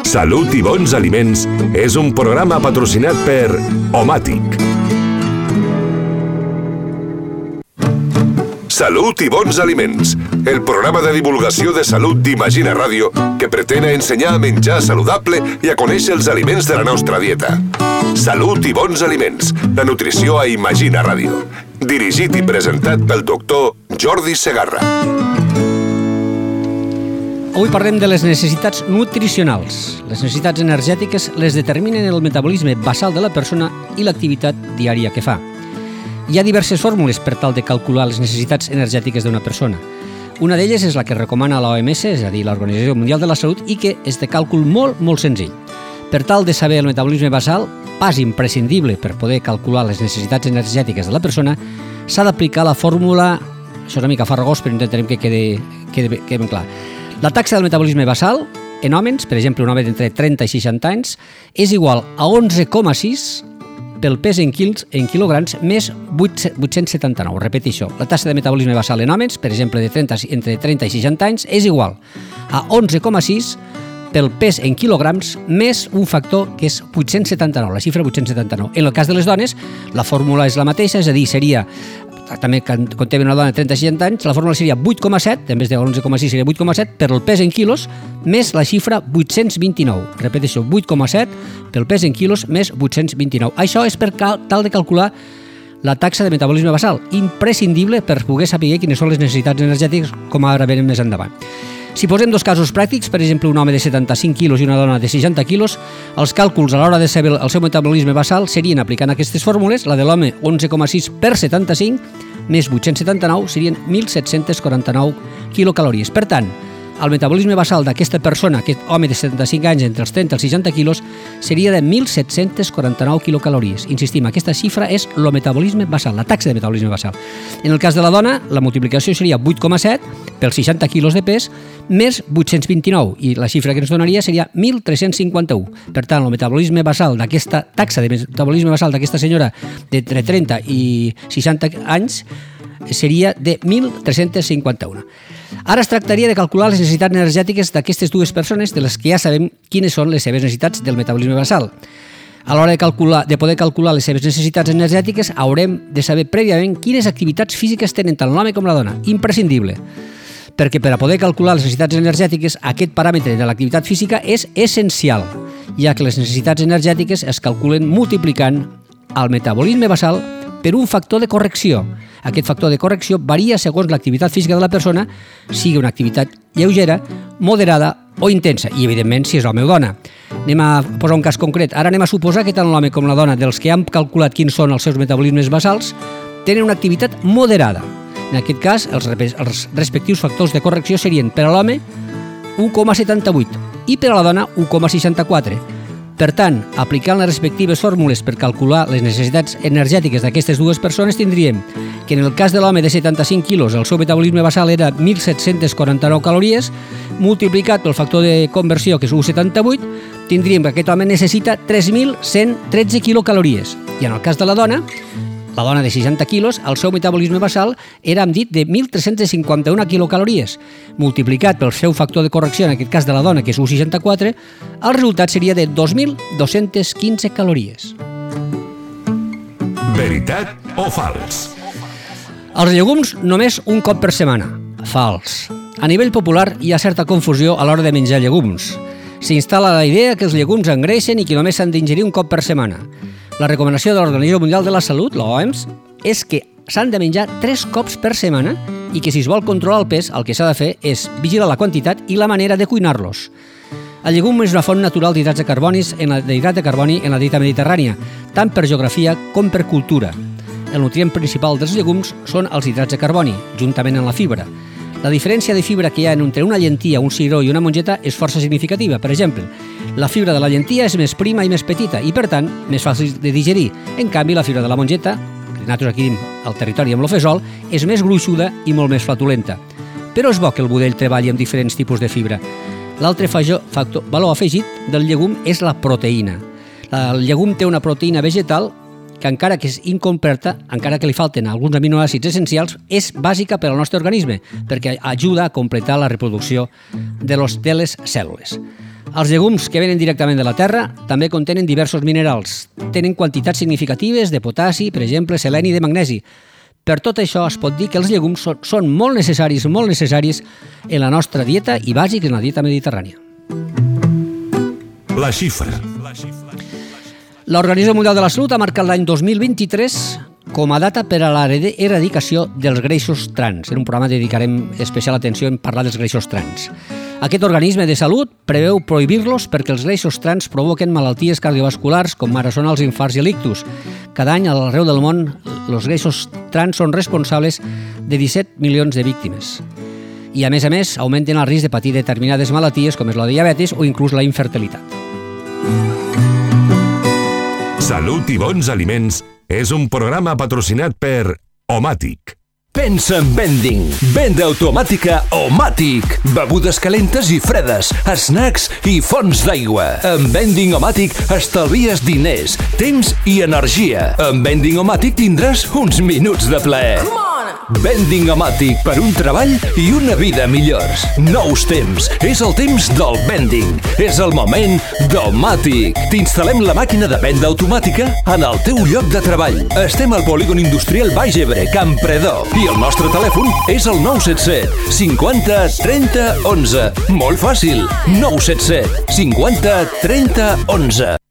Salut i bons aliments és un programa patrocinat per Omàtic. Salut i bons aliments, el programa de divulgació de salut d'Imagina Ràdio que pretén ensenyar a menjar saludable i a conèixer els aliments de la nostra dieta. Salut i bons aliments, la nutrició a Imagina Ràdio. Dirigit i presentat pel doctor Jordi Segarra. Avui parlem de les necessitats nutricionals. Les necessitats energètiques les determinen el metabolisme basal de la persona i l'activitat diària que fa. Hi ha diverses fórmules per tal de calcular les necessitats energètiques d'una persona. Una d'elles és la que recomana l'OMS, és a dir, l'Organització Mundial de la Salut, i que és de càlcul molt senzill. Per tal de saber el metabolisme basal, pas imprescindible per poder calcular les necessitats energètiques de la persona, s'ha d'aplicar la fórmula, això és una mica farragós, però intentarem que quedi ben clar. La taxa del metabolisme basal, en homes, per exemple, un home d'entre 30 i 60 anys, és igual a 11,6 pel pes en quilograms més 879. Repeteixo, la taxa de metabolisme basal en homes, per exemple, entre 30 i 60 anys, és igual a 11,6 pel pes en quilograms més un factor que és 879, la xifra 879. En el cas de les dones, la fórmula és la mateixa, és a dir, seria, també quan té una dona de 30 i 60 anys, la fórmula seria 8,7, en vez de 11,6 seria 8,7, per el pes en quilos, més la xifra 829. Repeteixo, 8,7 pel pes en quilos més 829. Això és per tal de calcular la taxa de metabolisme basal, imprescindible per poder saber quines són les necessitats energètiques, com ara verem més endavant. Si posem dos casos pràctics, per exemple, un home de 75 quilos i una dona de 60 quilos, els càlculs a l'hora de saber el seu metabolisme basal serien aplicant aquestes fórmules, la de l'home 11,6 per 75 més 879 serien 1.749 quilocalories. Per tant, el metabolisme basal d'aquesta persona, aquest home de 75 anys entre els 30 i els 60 quilos, seria de 1.749 quilocalories. Insistim, aquesta xifra és el metabolisme basal, la taxa de metabolisme basal. En el cas de la dona, la multiplicació seria 8,7 pels 60 quilos de pes més 829 i la xifra que ens donaria seria 1.351. Per tant, el metabolisme basal d'aquesta taxa de metabolisme basal d'aquesta senyora d'entre 30 i 60 anys seria de 1.351. Ara es tractaria de calcular les necessitats energètiques d'aquestes dues persones, de les que ja sabem quines són les seves necessitats del metabolisme basal. A l'hora de poder calcular les seves necessitats energètiques, haurem de saber prèviament quines activitats físiques tenen tant l'home com la dona. Imprescindible. Perquè per a poder calcular les necessitats energètiques, aquest paràmetre de l'activitat física és essencial, ja que les necessitats energètiques es calculen multiplicant el metabolisme basal per un factor de correcció. Aquest factor de correcció varia segons l'activitat física de la persona, sigui una activitat lleugera, moderada o intensa, i evidentment si és home o dona. Anem a posar un cas concret. Ara anem a suposar que tant l'home com la dona, dels que han calculat quins són els seus metabolismes basals, tenen una activitat moderada. En aquest cas, els respectius factors de correcció serien per a l'home 1,78 i per a la dona 1,64. Per tant, aplicant les respectives fórmules per calcular les necessitats energètiques d'aquestes dues persones, tindríem que en el cas de l'home de 75 quilos el seu metabolisme basal era 1.749 calories, multiplicat pel factor de conversió, que és 1,78, tindríem que aquest home necessita 3.113 quilocalories. I en el cas de la dona de 60 quilos, el seu metabolisme basal era, hem dit, de 1.351 quilocalories. Multiplicat pel seu factor de correcció, en aquest cas de la dona, que és 1,64, el resultat seria de 2.215 calories. Veritat o fals? Els llegums només un cop per setmana. Fals. A nivell popular hi ha certa confusió a l'hora de menjar llegums. S'instal·la la idea que els llegums engreixen i que només s'han d'ingerir un cop per setmana. La recomanació de l'Organització Mundial de la Salut, l'OMS, és que s'han de menjar 3 cops per setmana i que si es vol controlar el pes, el que s'ha de fer és vigilar la quantitat i la manera de cuinar-los. El llegum és una font natural d'hidrats de carboni en la dieta mediterrània, tant per geografia com per cultura. El nutrient principal dels llegums són els hidrats de carboni, juntament amb la fibra. La diferència de fibra que hi ha entre una llentia, un cigró i una mongeta és força significativa. Per exemple, la fibra de la llentia és més prima i més petita i, per tant, més fàcil de digerir. En canvi, la fibra de la mongeta, que nosaltres aquí al territori amb lo fesol, és més gruixuda i molt més flatulenta. Però és bo que el budell treballi amb diferents tipus de fibra. L'altre valor afegit del llegum és la proteïna. El llegum té una proteïna vegetal que encara que és incompleta, encara que li falten alguns aminoàcids essencials, és bàsica per al nostre organisme, perquè ajuda a completar la reproducció de les cèl·lules. Els llegums que venen directament de la terra també contenen diversos minerals. Tenen quantitats significatives de potassi, per exemple, seleni i de magnesi. Per tot això es pot dir que els llegums són molt necessaris en la nostra dieta i bàsics en la dieta mediterrània. La xifra. L'Organisme Mundial de la Salut ha marcat l'any 2023 com a data per a l'erradicació dels greixos trans. En un programa dedicarem especial atenció en parlar dels greixos trans. Aquest organisme de salut preveu prohibir-los perquè els greixos trans provoquen malalties cardiovasculars com ara són els infarts i l'ictus. Cada any, arreu del món, els greixos trans són responsables de 17 milions de víctimes. I, a més, augmenten el risc de patir determinades malalties com és la diabetis o inclús la infertilitat. Salut i bons aliments és un programa patrocinat per Omàtic. Pensa en vending. Venda automàtica Omàtic. Begudes calentes i fredes, snacks i fonts d'aigua. Amb Vending Omàtic estalvies diners, temps i energia. Amb Vending Omàtic tindràs uns minuts de plaer. Vending Omàtic, per un treball i una vida millors. Nous temps. És el temps del vending. És el moment d'Omàtic. T'instal·lem la màquina de venda automàtica en el teu lloc de treball. Estem al polígon industrial Baix Ebre, Campredó. I el nostre telèfon és el 977 50 30 11. Molt fàcil. 977 50 30 11.